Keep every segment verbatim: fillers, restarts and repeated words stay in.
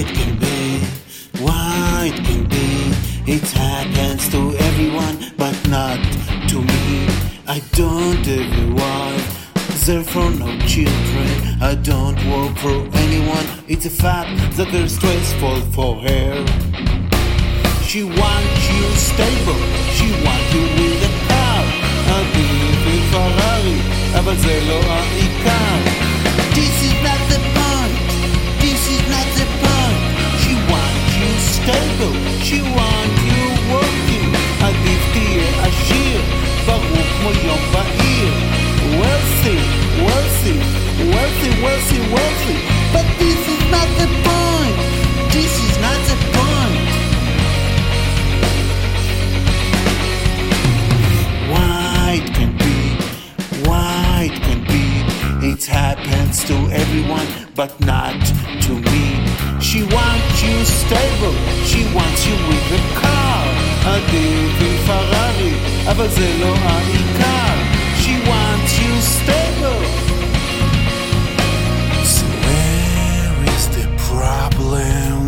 Why it can be, why it can be. It happens to everyone, but not to me. I don't have a wife, therefore no children. I don't work for anyone. It's a fact that they're stressful for her. She wants you stable, she wants you with a car. עדיף עם פרארי, אבל זה לא העיקר. This is not the point, this is not the point. She wants you stable, she wants you working. עדיף תהיה עשיר, ברור כמו יום בהיר. Wealthy, wealthy, wealthy, wealthy, wealthy. But this is not the point, this is not the point. Why it can be, why it can be. It happens to everyone, but not to me. She wants you stable, she wants you with a car. עדיף עם פרארי, אבל זה לא העיקר. She wants you stable. So where is the problem?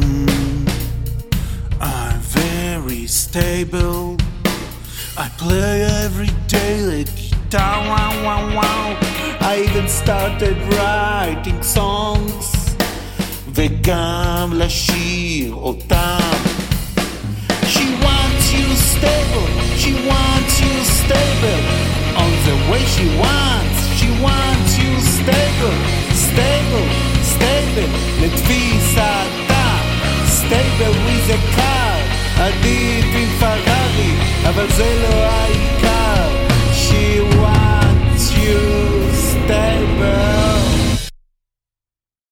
I'm very stable. I play every day like guitar, wow, wow, wow. I even started writing songs וגם לשיר אותם. She wants you stable, she wants you stable. On the way she wants, she wants you stable, stable, stable. לתפיסתה, stable with a car. עדיף עם פרארי, אבל זה לא העיקר.